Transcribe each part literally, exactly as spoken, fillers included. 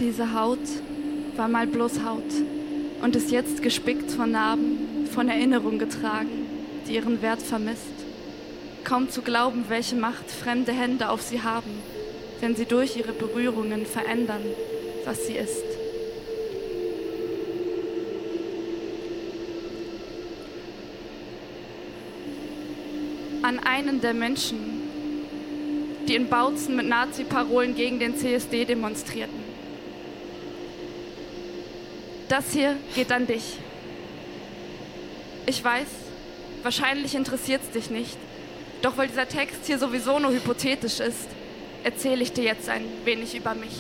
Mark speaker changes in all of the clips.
Speaker 1: Diese Haut war mal bloß Haut und ist jetzt gespickt von Narben, von Erinnerung getragen, die ihren Wert vermisst. Kaum zu glauben, welche Macht fremde Hände auf sie haben, wenn sie durch ihre Berührungen verändern, was sie ist. An einen der Menschen, die in Bautzen mit Nazi-Parolen gegen den C S D demonstrierten. Das hier geht an dich. Ich weiß, wahrscheinlich interessiert es dich nicht, doch weil dieser Text hier sowieso nur hypothetisch ist, erzähle ich dir jetzt ein wenig über mich.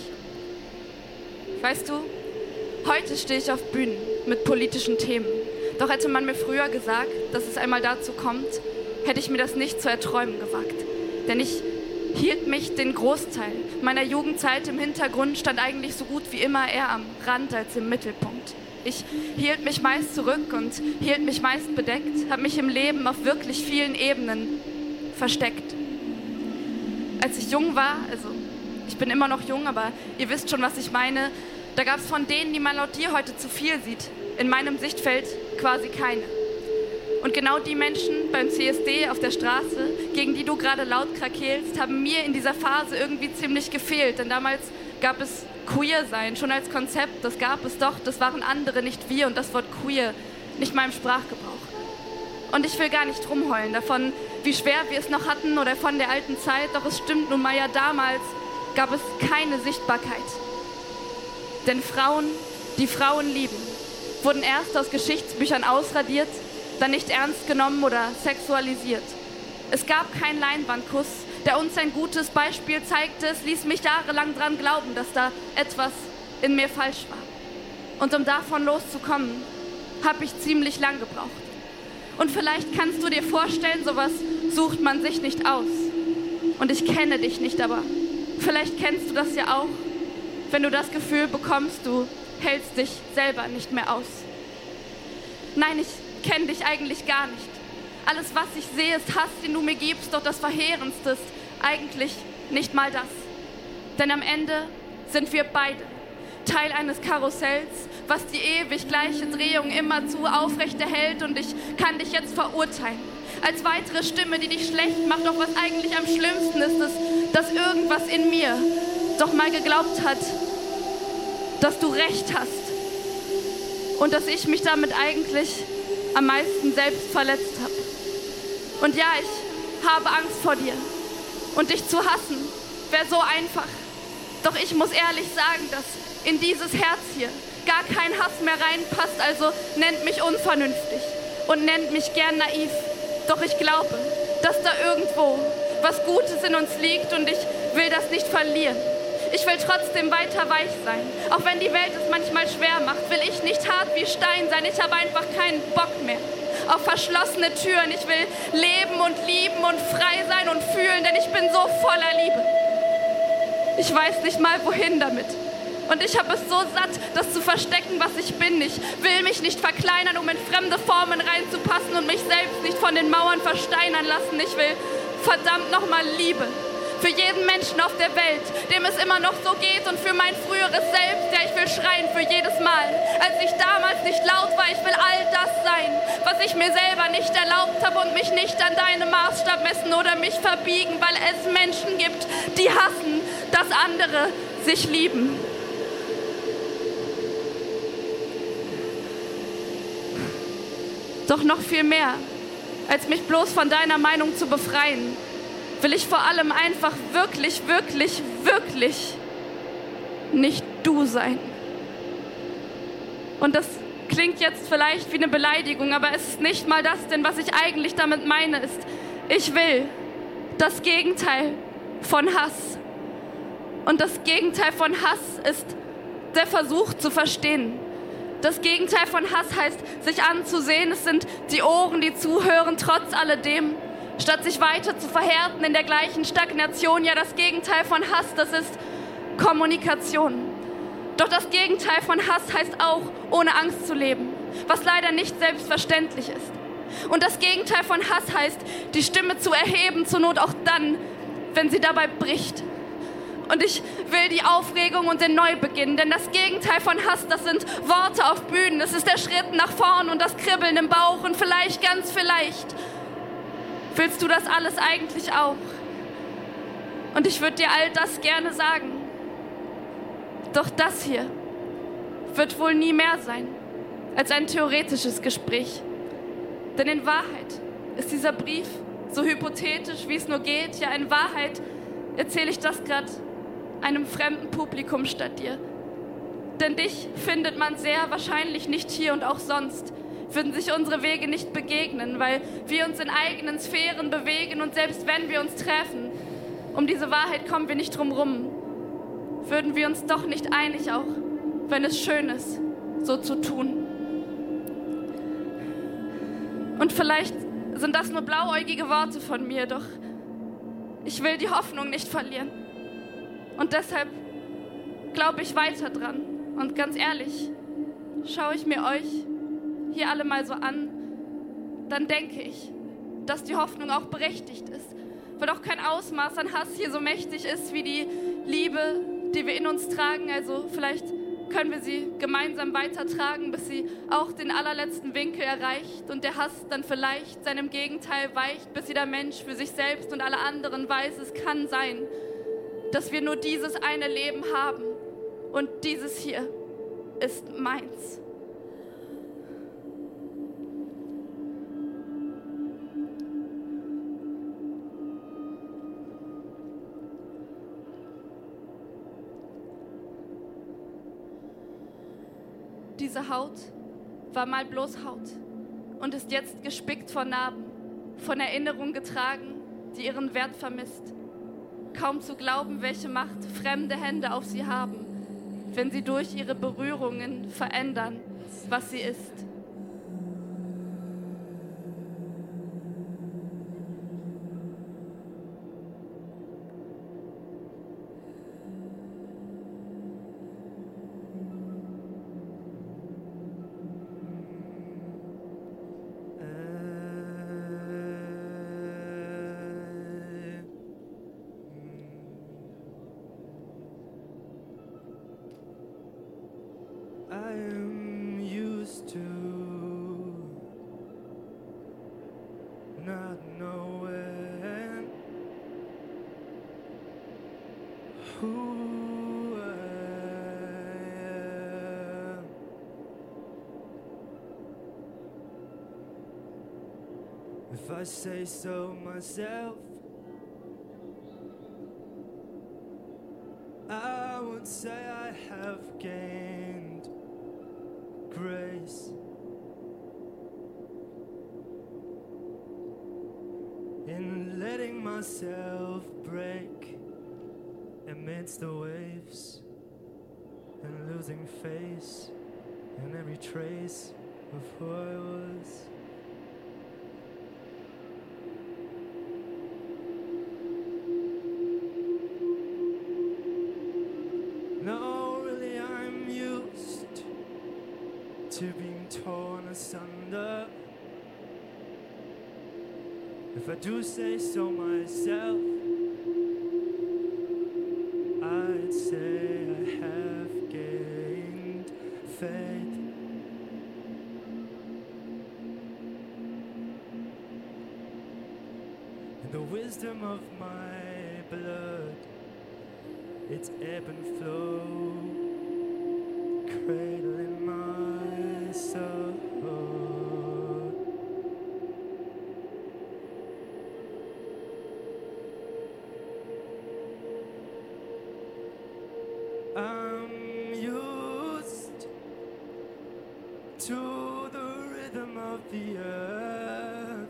Speaker 1: Weißt du, heute stehe ich auf Bühnen mit politischen Themen, doch hätte man mir früher gesagt, dass es einmal dazu kommt, hätte ich mir das nicht zu erträumen gewagt. Denn ich hielt mich den Großteil meiner Jugendzeit im Hintergrund, stand eigentlich so gut wie immer eher am Rand als im Mittelpunkt. Ich hielt mich meist zurück und hielt mich meist bedeckt, habe mich im Leben auf wirklich vielen Ebenen versteckt. Als ich jung war, also ich bin immer noch jung, aber ihr wisst schon, was ich meine, da gab es von denen, die man laut dir heute zu viel sieht, in meinem Sichtfeld quasi keine. Und genau die Menschen beim C S D auf der Straße, gegen die du gerade laut krakeelst, haben mir in dieser Phase irgendwie ziemlich gefehlt. Denn damals gab es Queer-Sein schon als Konzept, das gab es doch, das waren andere, nicht wir und das Wort Queer nicht mal im Sprachgebrauch. Und ich will gar nicht rumheulen davon, wie schwer wir es noch hatten oder von der alten Zeit, doch es stimmt nun mal ja, damals gab es keine Sichtbarkeit. Denn Frauen, die Frauen lieben, wurden erst aus Geschichtsbüchern ausradiert, dann nicht ernst genommen oder sexualisiert. Es gab keinen Leinwandkuss, der uns ein gutes Beispiel zeigte. Es ließ mich jahrelang dran glauben, dass da etwas in mir falsch war. Und um davon loszukommen, habe ich ziemlich lang gebraucht. Und vielleicht kannst du dir vorstellen, sowas sucht man sich nicht aus. Und ich kenne dich nicht, aber vielleicht kennst du das ja auch, wenn du das Gefühl bekommst, du hältst dich selber nicht mehr aus. Nein, ich kenne dich eigentlich gar nicht. Alles, was ich sehe, ist Hass, den du mir gibst, doch das Verheerendste ist eigentlich nicht mal das. Denn am Ende sind wir beide Teil eines Karussells, was die ewig gleiche Drehung immerzu aufrechterhält, und ich kann dich jetzt verurteilen. Als weitere Stimme, die dich schlecht macht, doch was eigentlich am schlimmsten ist, ist, dass irgendwas in mir doch mal geglaubt hat, dass du recht hast und dass ich mich damit eigentlich am meisten selbst verletzt habe. Und ja, ich habe Angst vor dir. Und dich zu hassen wäre so einfach. Doch ich muss ehrlich sagen, dass in dieses Herz hier gar kein Hass mehr reinpasst. Also nennt mich unvernünftig und nennt mich gern naiv. Doch ich glaube, dass da irgendwo was Gutes in uns liegt und ich will das nicht verlieren. Ich will trotzdem weiter weich sein. Auch wenn die Welt es manchmal schwer macht, will ich nicht hart wie Stein sein. Ich habe einfach keinen Bock mehr auf verschlossene Türen. Ich will leben und lieben und frei sein und fühlen, denn ich bin so voller Liebe. Ich weiß nicht mal, wohin damit. Und ich habe es so satt, das zu verstecken, was ich bin. Ich will mich nicht verkleinern, um in fremde Formen reinzupassen und mich selbst nicht von den Mauern versteinern lassen. Ich will verdammt nochmal Liebe. Für jeden Menschen auf der Welt, dem es immer noch so geht, und für mein früheres Selbst, ja, ich will schreien für jedes Mal, als ich damals nicht laut war. Ich will all das sein, was ich mir selber nicht erlaubt habe, und mich nicht an deinem Maßstab messen oder mich verbiegen, weil es Menschen gibt, die hassen, dass andere sich lieben. Doch noch viel mehr, als mich bloß von deiner Meinung zu befreien, will ich vor allem einfach wirklich, wirklich, wirklich nicht du sein. Und das klingt jetzt vielleicht wie eine Beleidigung, aber es ist nicht mal das, denn was ich eigentlich damit meine ist, ich will das Gegenteil von Hass. Und das Gegenteil von Hass ist der Versuch zu verstehen. Das Gegenteil von Hass heißt, sich anzusehen. Es sind die Ohren, die zuhören, trotz alledem. Statt sich weiter zu verhärten in der gleichen Stagnation. Ja, das Gegenteil von Hass, das ist Kommunikation. Doch das Gegenteil von Hass heißt auch, ohne Angst zu leben, was leider nicht selbstverständlich ist. Und das Gegenteil von Hass heißt, die Stimme zu erheben, zur Not auch dann, wenn sie dabei bricht. Und ich will die Aufregung und den Neubeginn, denn das Gegenteil von Hass, das sind Worte auf Bühnen. Es ist der Schritt nach vorn und das Kribbeln im Bauch und vielleicht, ganz vielleicht, willst du das alles eigentlich auch? Und ich würde dir all das gerne sagen. Doch das hier wird wohl nie mehr sein als ein theoretisches Gespräch. Denn in Wahrheit ist dieser Brief so hypothetisch, wie es nur geht. Ja, in Wahrheit erzähle ich das gerade einem fremden Publikum statt dir. Denn dich findet man sehr wahrscheinlich nicht hier und auch sonst würden sich unsere Wege nicht begegnen, weil wir uns in eigenen Sphären bewegen und selbst wenn wir uns treffen, um diese Wahrheit kommen wir nicht drum rum, würden wir uns doch nicht einig, auch wenn es schön ist, so zu tun. Und vielleicht sind das nur blauäugige Worte von mir, doch ich will die Hoffnung nicht verlieren. Und deshalb glaube ich weiter dran. Und ganz ehrlich, schaue ich mir euch hier alle mal so an, dann denke ich, dass die Hoffnung auch berechtigt ist. Weil auch kein Ausmaß an Hass hier so mächtig ist wie die Liebe, die wir in uns tragen. Also vielleicht können wir sie gemeinsam weitertragen, bis sie auch den allerletzten Winkel erreicht und der Hass dann vielleicht seinem Gegenteil weicht, bis jeder Mensch für sich selbst und alle anderen weiß, es kann sein, dass wir nur dieses eine Leben haben und dieses hier ist meins. Diese Haut war mal bloß Haut und ist jetzt gespickt von Narben, von Erinnerungen getragen, die ihren Wert vermisst. Kaum zu glauben, welche Macht fremde Hände auf sie haben, wenn sie durch ihre Berührungen verändern, was sie ist.
Speaker 2: If I say so myself, I would say I have gained grace in letting myself break amidst the waves and losing face in every trace of who I was. No, really, I'm used to being torn asunder. If I do say so myself, I'd say I have gained faith. In the wisdom of my blood, its ebb and flow, cradling my soul. I'm used to the rhythm of the earth.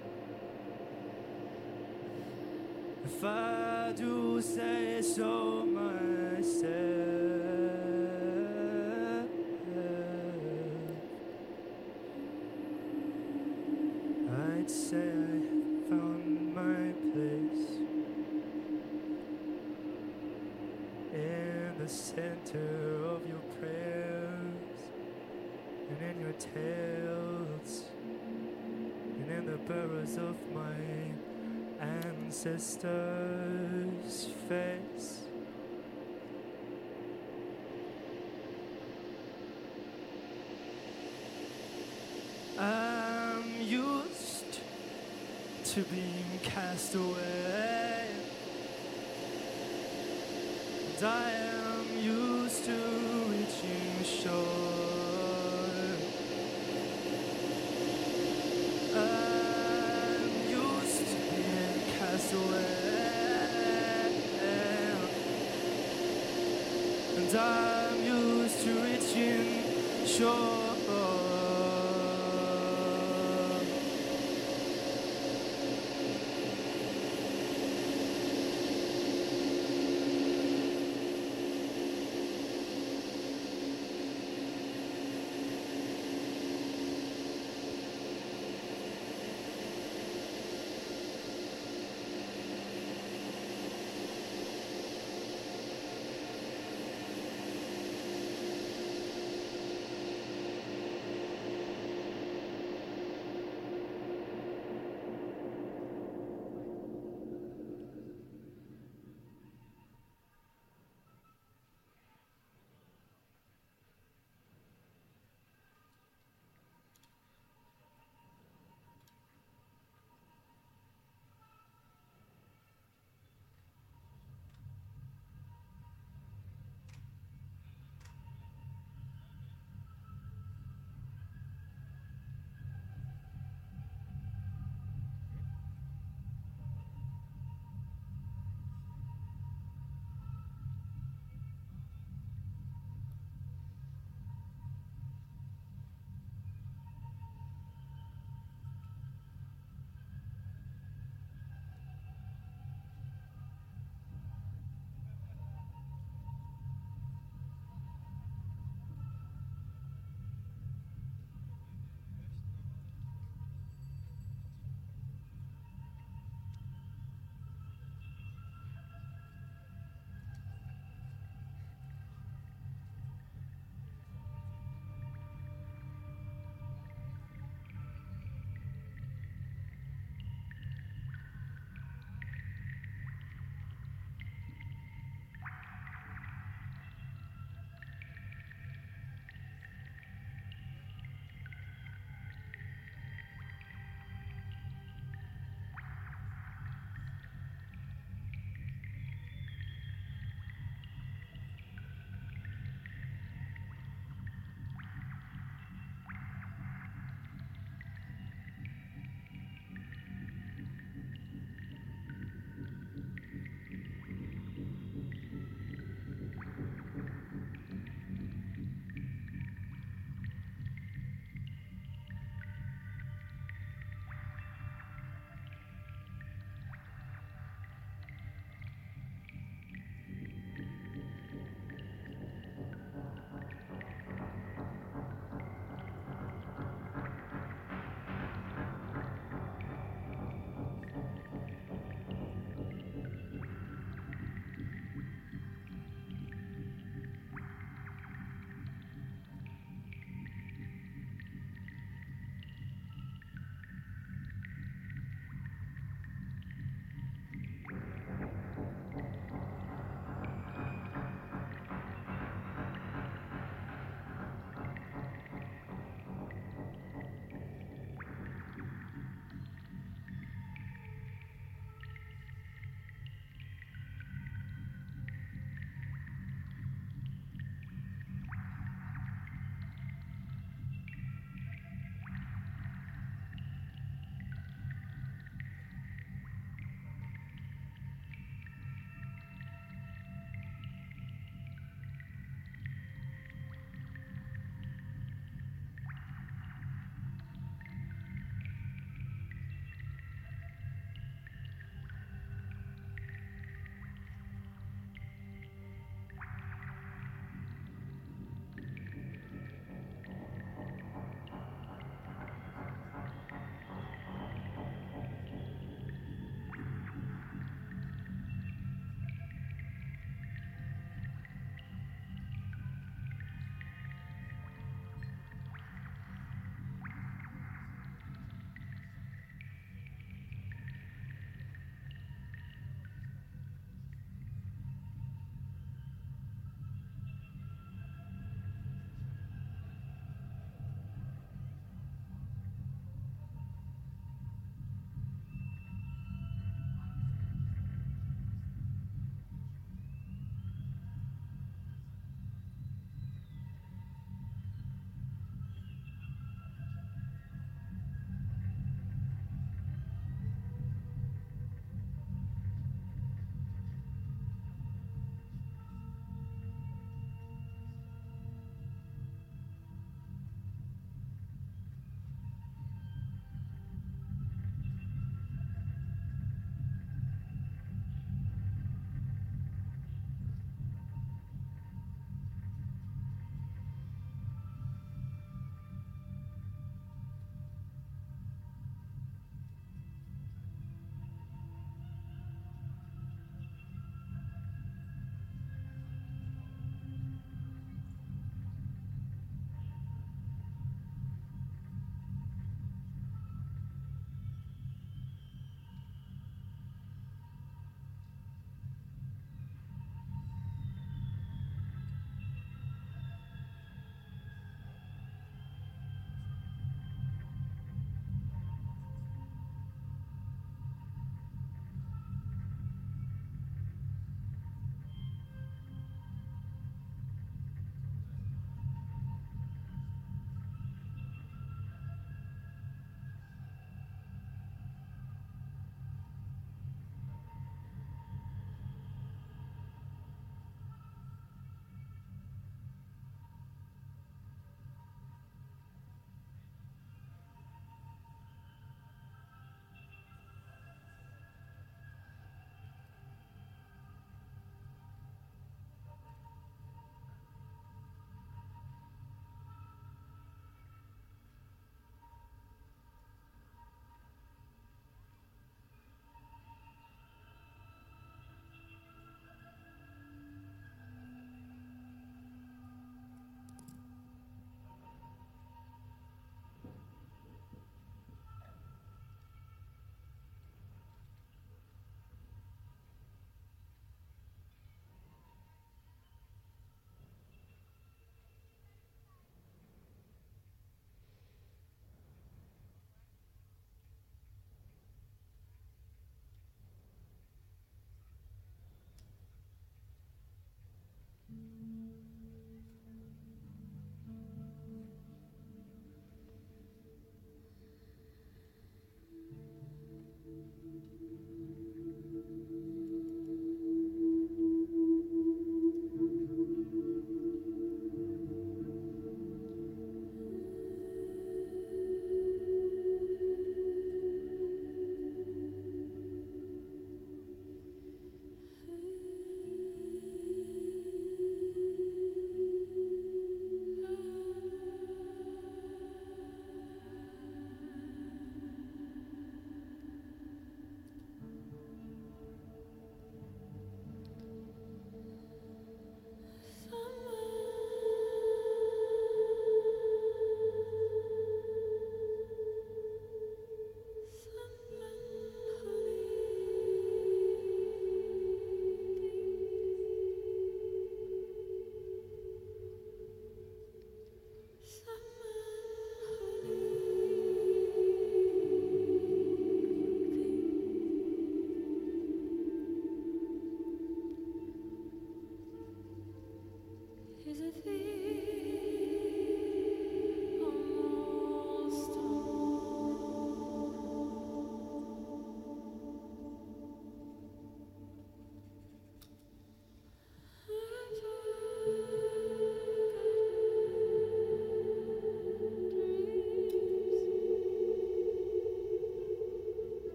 Speaker 2: If I do say so myself, I'd say I found my place in the center of your prayers and in your tales and in the burrows of my ancestors' face. I'm used to being cast away, and I am used to reaching shore. I'm used to being cast away, and I'm used to reaching shore.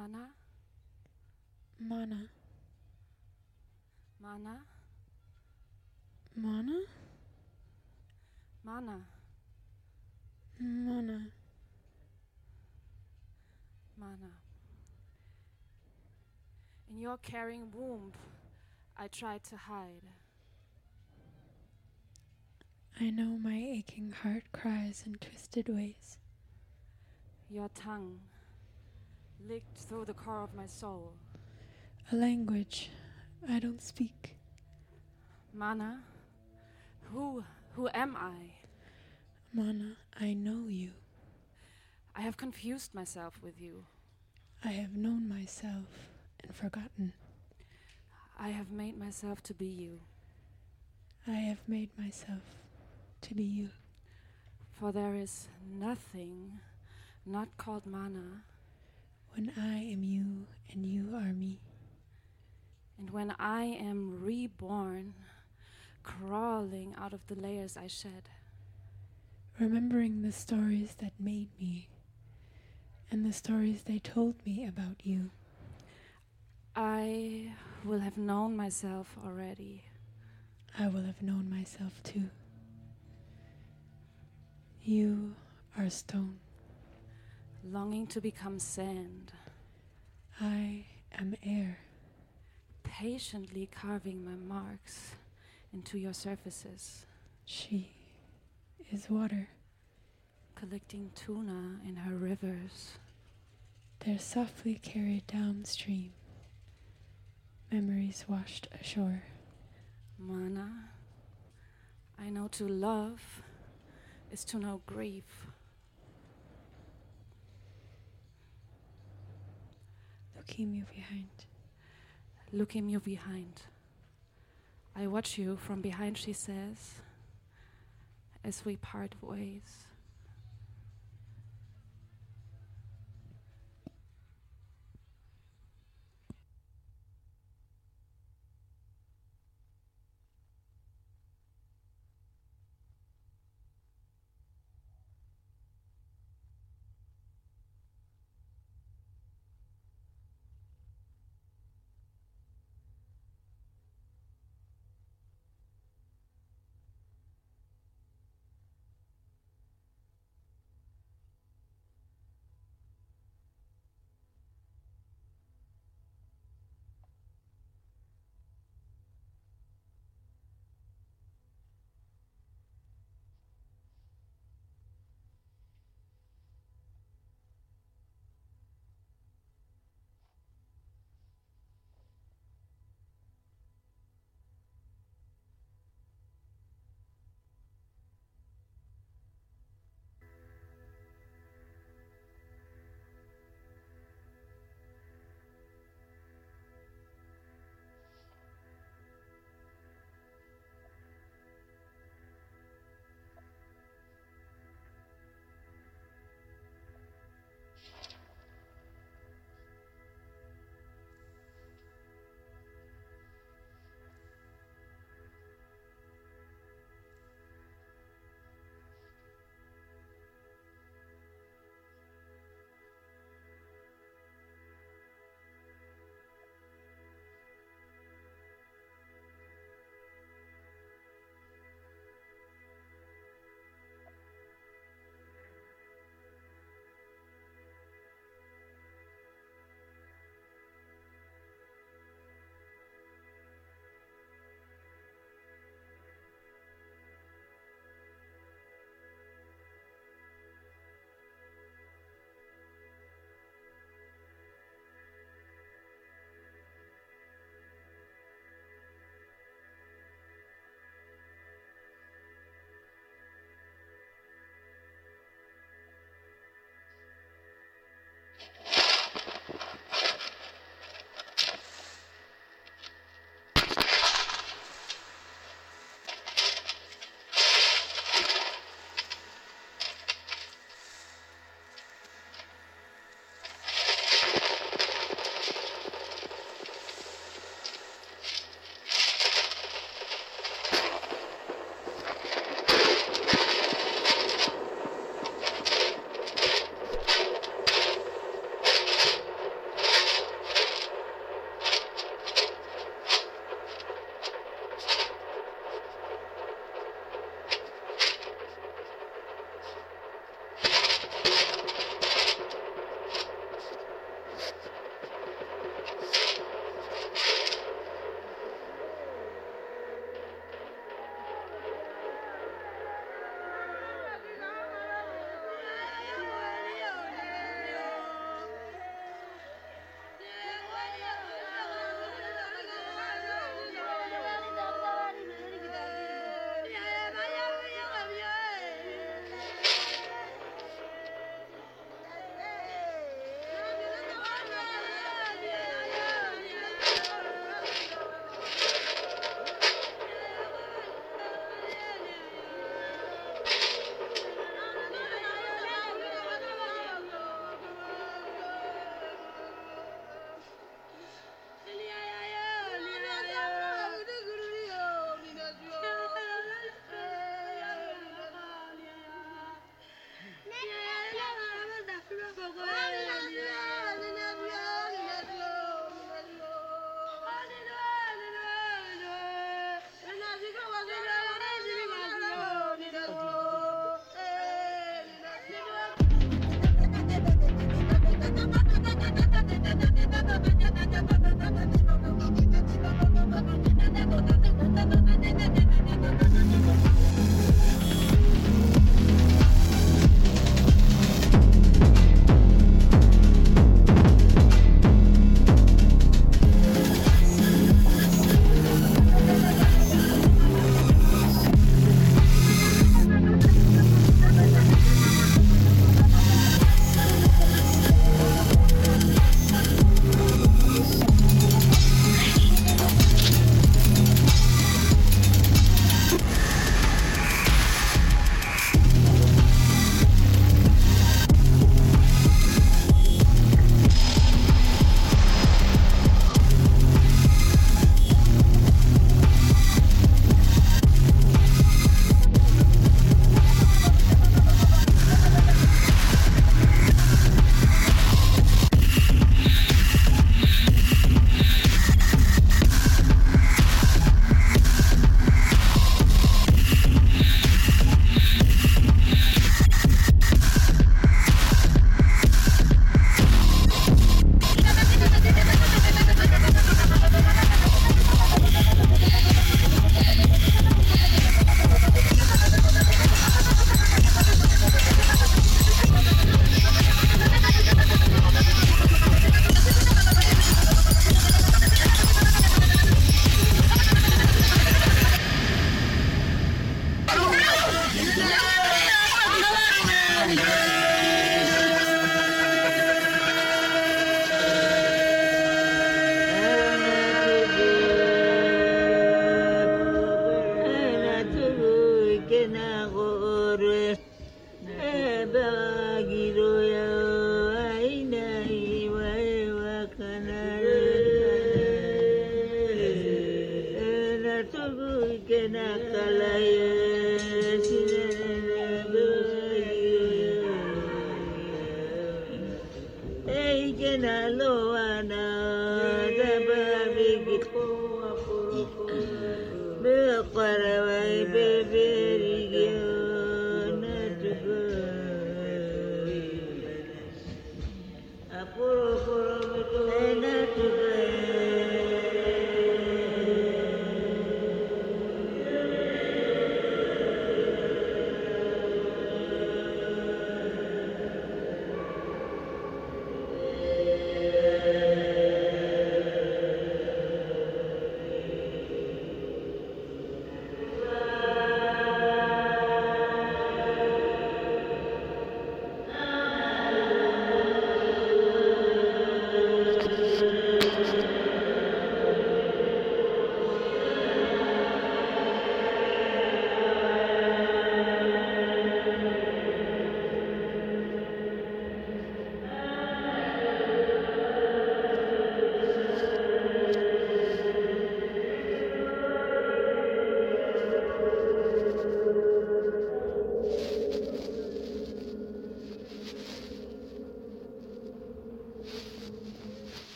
Speaker 1: Mana,
Speaker 3: Mana,
Speaker 1: Mana,
Speaker 3: Mana,
Speaker 1: Mana,
Speaker 3: Mana.
Speaker 1: Mana. In your carrying womb, I tried to hide.
Speaker 3: I know my aching heart cries in twisted ways.
Speaker 1: Your tongue licked through the core of my soul.
Speaker 3: A language I don't speak.
Speaker 1: Mana, who, who am I?
Speaker 3: Mana, I know you.
Speaker 1: I have confused myself with you.
Speaker 3: I have known myself and forgotten.
Speaker 1: I have made myself to be you.
Speaker 3: I have made myself to be you.
Speaker 1: For there is nothing not called Mana.
Speaker 3: When I am you and you are me.
Speaker 1: And when I am reborn, crawling out of the layers I shed.
Speaker 3: Remembering the stories that made me and the stories they told me about you.
Speaker 1: I will have known myself already.
Speaker 3: I will have known myself too. You are stone.
Speaker 1: Longing to become sand.
Speaker 3: I am air.
Speaker 1: Patiently carving my marks into your surfaces.
Speaker 3: She is water.
Speaker 1: Collecting tuna in her rivers.
Speaker 3: They're softly carried downstream. Memories washed ashore.
Speaker 1: Mana, I know to love is to know grief.
Speaker 3: Looking you behind.
Speaker 1: Looking you behind. I watch you from behind, she says, as we part ways.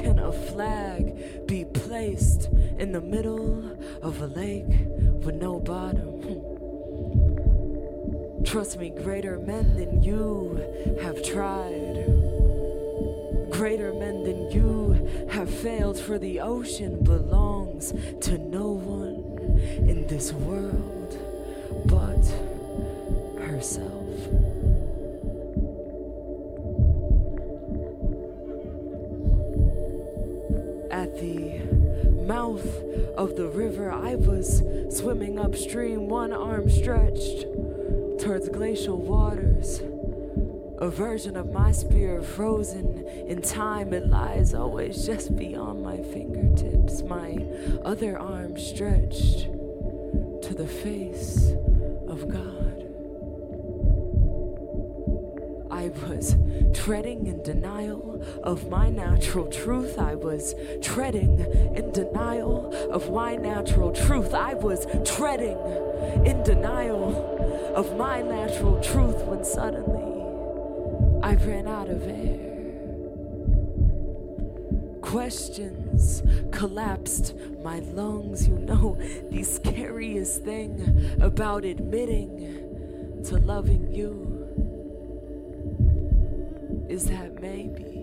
Speaker 4: can a flag be placed in the middle of a lake with no bottom? Trust me, greater men than you have tried. Greater men than you have failed, for the ocean belongs to no one in this world but herself. At the mouth of the river, I was swimming upstream, one arm stretched towards glacial waters. A version of my spear frozen in time, it lies always just beyond my fingertips. My other arm stretched to the face of God. I was treading in denial of my natural truth. I was treading in denial of my natural truth. I was treading in denial of my natural truth when suddenly I ran out of air. Questions collapsed my lungs. You know, the scariest thing about admitting to loving you is that maybe,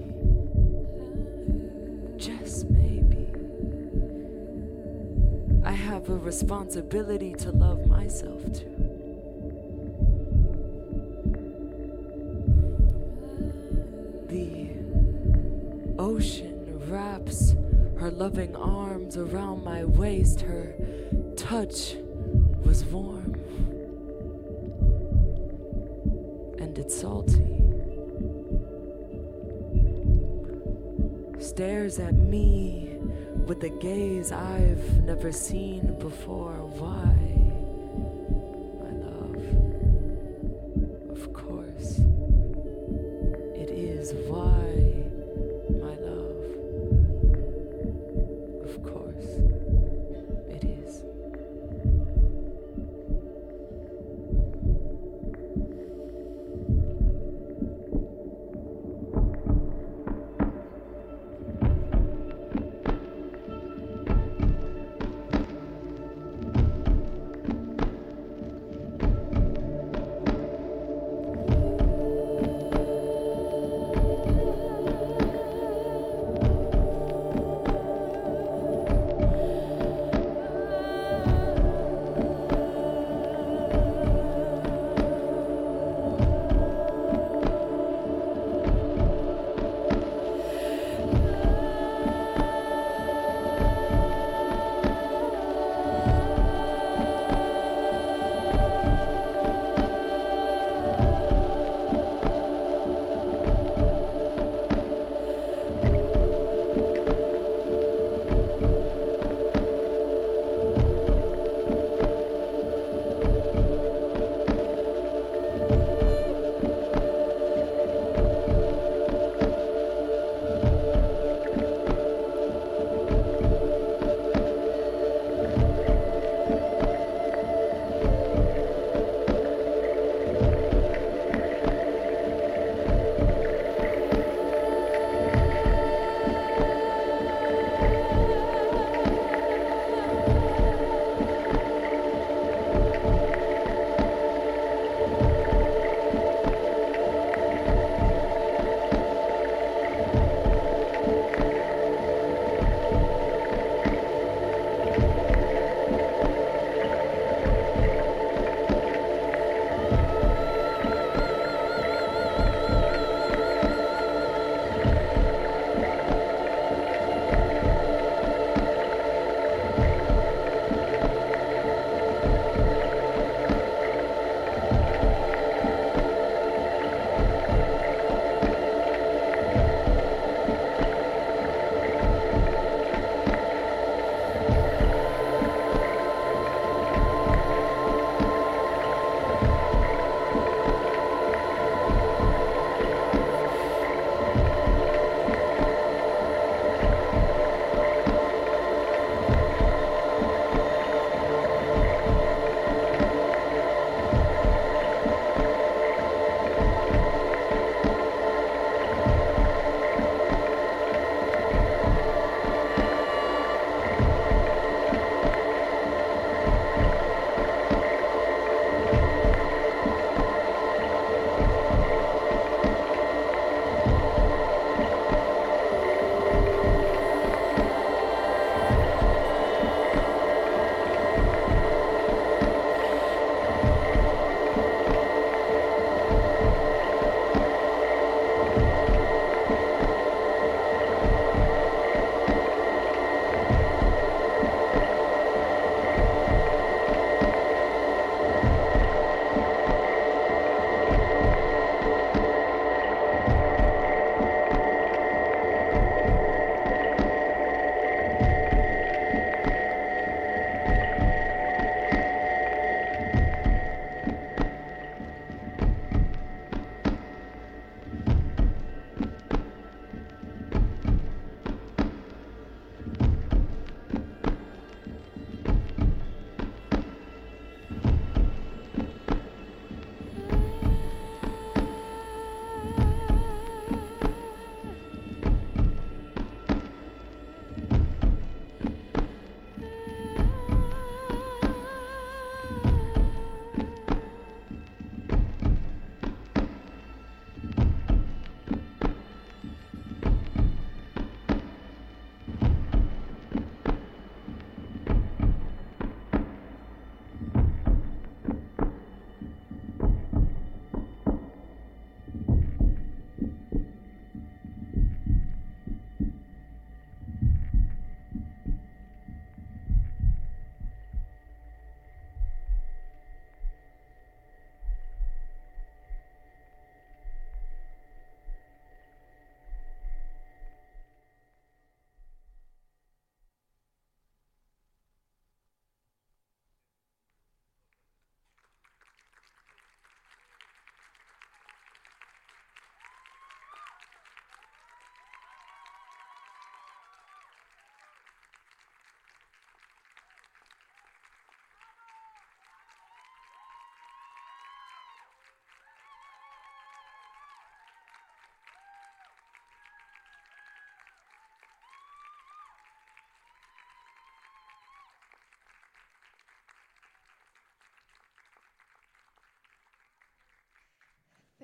Speaker 4: just maybe, I have a responsibility to love myself too. The ocean wraps her loving arms around my waist. Her touch was warm and it's salty. Stares at me with a gaze I've never seen before. Why, my love? Of course, it is why, my love. Of course, it is.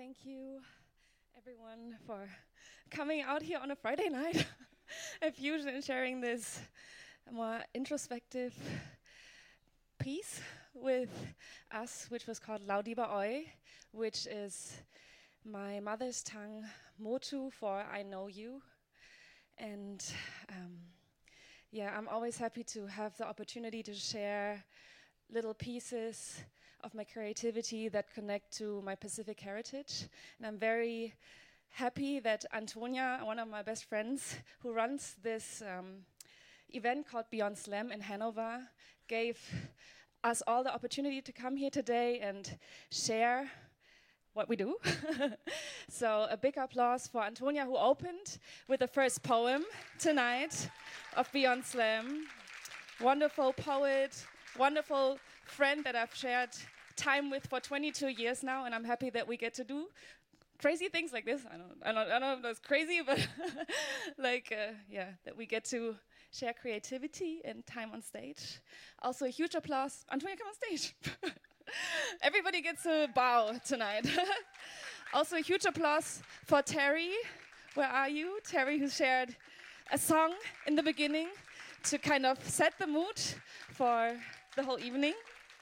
Speaker 5: Thank you, everyone, for coming out here on a Friday night at Fusion and sharing this more introspective piece with us, which was called Laudiba Oi, which is my mother's tongue Motu for I know you. And um, yeah, I'm always happy to have the opportunity to share little pieces of my creativity that connect to my Pacific heritage. And I'm very happy that Antonia, one of my best friends, who runs this um, event called Beyond Slam in Hanover, gave us all the opportunity to come here today and share what we do. So a big applause for Antonia, who opened with the first poem tonight of Beyond Slam. Wonderful poet, wonderful friend that I've shared time with for twenty-two years now, and I'm happy that we get to do crazy things like this. I don't, I don't, I don't know if that's crazy, but like, uh, yeah, that we get to share creativity and time on stage. Also, a huge applause. Antonia, come on stage. Everybody gets a bow tonight. Also, a huge applause for Terry. Where are you? Terry, who shared a song in the beginning to kind of set the mood for the whole evening.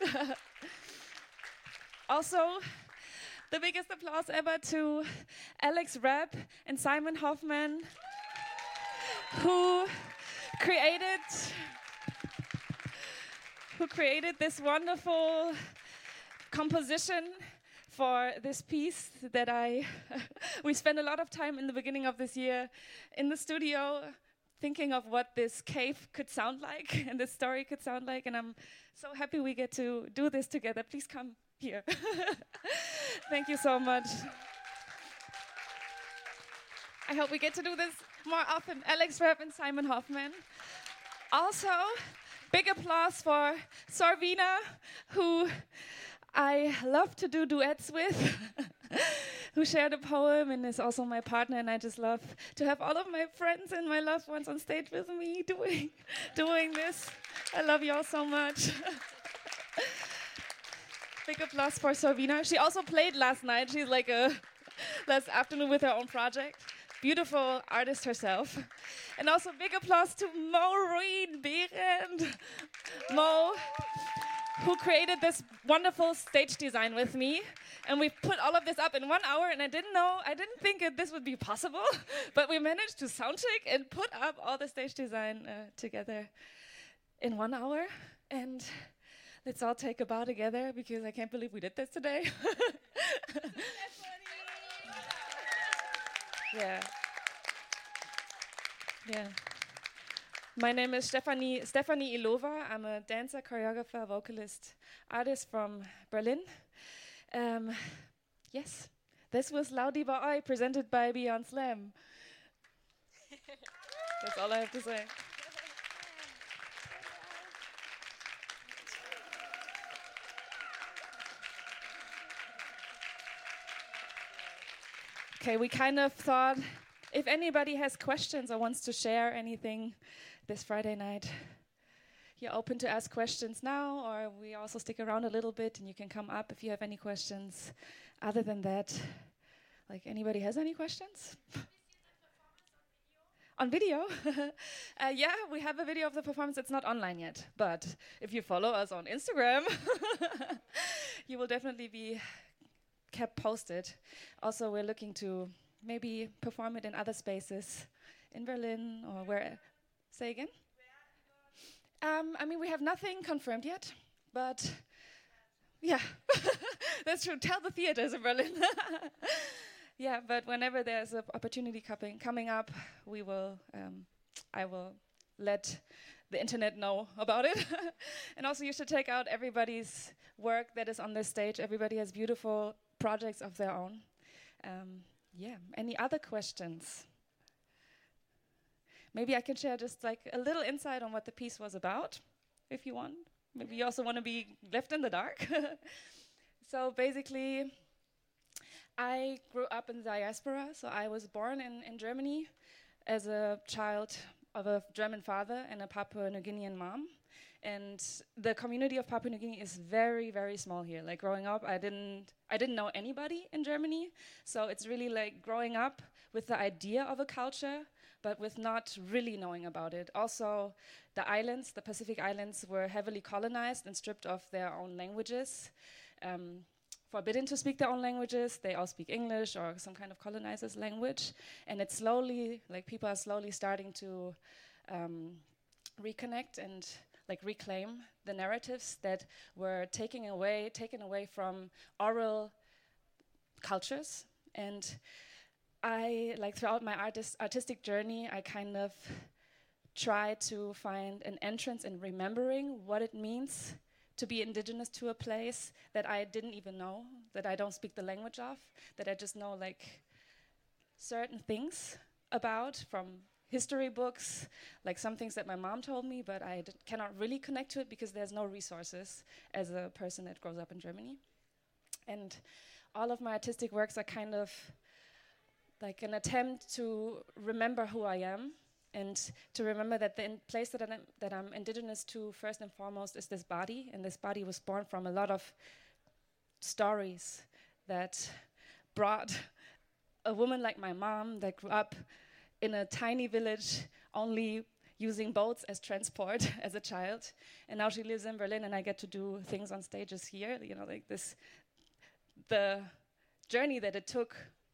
Speaker 5: Also, the biggest applause ever to Alex Rapp and Simon Hoffman, who created, who created this wonderful composition for this piece that I, we spent a lot of time in the beginning of this year in the studio thinking of what this cave could sound like and this story could sound like, and I'm so happy we get to do this together. Please come here. Thank you so much. I hope we get to do this more often. Alex Rapp and Simon Hoffman. Also, big applause for Sorvina, who I love to do duets with, who shared a poem and is also my partner, and I just love to have all of my friends and my loved ones on stage with me doing, doing this. I love you all so much. Big applause for Sorvina. She also played last night. She's like a last afternoon with her own project. Beautiful artist herself. And also big applause to Maureen Behrendt. Mo, who created this wonderful stage design with me. And we put all of this up in one hour, and I didn't know, I didn't think that this would be possible, but we managed to soundcheck and put up all the stage design uh, together in one hour. And let's all take a bow together, because I can't believe we did this today. Yeah. Yeah. My name is Stephanie, Stephanie Ilova. I'm a dancer, choreographer, vocalist, artist from Berlin. Um, yes, this was Laudiba Oi, presented by Beyond Slam. That's all I have to say. Okay, we kind of thought if anybody has questions or wants to share anything this Friday night, you're open to ask questions now, or we also stick around a little bit and you can come up if you have any questions. Other than that, like, anybody has any questions? On video? uh, yeah, we have a video of the performance. It's not online yet, but if you follow us on Instagram, you will definitely be kept posted. Also, we're looking to maybe perform it in other spaces in Berlin or where. Say again? Um, I mean, we have nothing confirmed yet, but yeah, that's true. Tell the theaters in Berlin. Yeah, but whenever there's an opportunity coming coming up, we will. Um, I will let the internet know about it. And also, you should check out everybody's work that is on this stage. Everybody has beautiful projects of their own. Um, yeah, any other questions? Maybe I can share just like a little insight on what the piece was about, if you want. Maybe you also want to be left in the dark. So basically, I grew up in the diaspora. So I was born in, in Germany as a child of a German father and a Papua New Guinean mom. And the community of Papua New Guinea is very, very small here. Like growing up, I didn't, I didn't know anybody in Germany. So it's really like growing up with the idea of a culture, but with not really knowing about it. Also, the islands, the Pacific Islands, were heavily colonized and stripped of their own languages. Um, forbidden to speak their own languages. They all speak English or some kind of colonizer's language. And it's slowly, like people are slowly starting to um, reconnect and like reclaim the narratives that were taken away, taken away from oral cultures. And I, like throughout my artist, artistic journey, I kind of try to find an entrance in remembering what it means to be indigenous to a place that I didn't even know, that I don't speak the language of, that I just know like certain things about from history books, like some things that my mom told me, but I d- cannot really connect to it because there's no resources as a person that grows up in Germany. And all of my artistic works are kind of like an attempt to remember who I am and to remember that the in place that I'm, that I'm indigenous to, first and foremost, is this body. And this body was born from a lot of stories that brought a woman like my mom that grew up in a tiny village, only using boats as transport as a child. And now she lives in Berlin and I get to do things on stages here, you know, like this, the journey that it took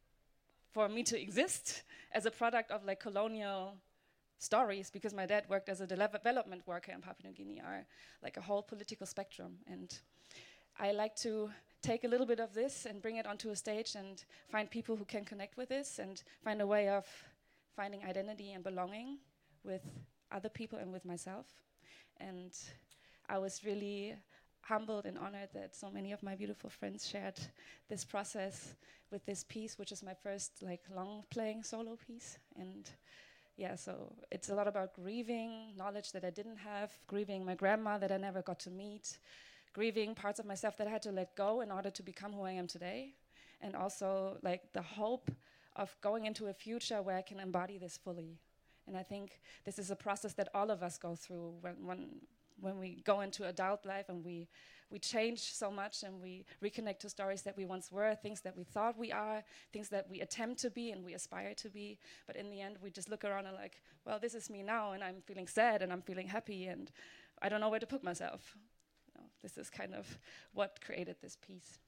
Speaker 5: for me to exist as a product of like colonial stories, because my dad worked as a de- development worker in Papua New Guinea, are like a whole political spectrum. And I like to take a little bit of this and bring it onto a stage and find people who can connect with this and find a way of finding identity and belonging with other people and with myself. And I was really humbled and honored that so many of my beautiful friends shared this process with this piece, which is my first like long playing solo piece. And yeah, so it's a lot about grieving knowledge that I didn't have, grieving my grandma that I never got to meet, grieving parts of myself that I had to let go in order to become who I am today, and also like the hope of going into a future where I can embody this fully. And I think this is a process that all of us go through when when, when we go into adult life and we we change so much and we reconnect to stories that we once were, things that we thought we are, things that we attempt to be and we aspire to be. But in the end, we just look around and like, well, this is me now, and I'm feeling sad and I'm feeling happy, and I don't know where to put myself. You know, this is kind of what created this piece.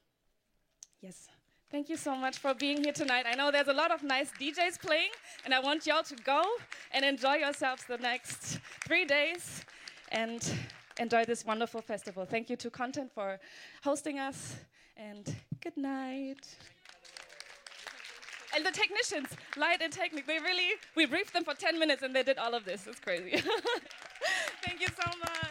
Speaker 5: Yes. Thank you so much for being here tonight. I know there's a lot of nice D Js playing, and I want y'all to go and enjoy yourselves the next three days and enjoy this wonderful festival. Thank you to Content for hosting us, and good night. And the technicians, Light and Technic, they really, we briefed them for ten minutes and they did all of this. It's crazy. Thank you so much.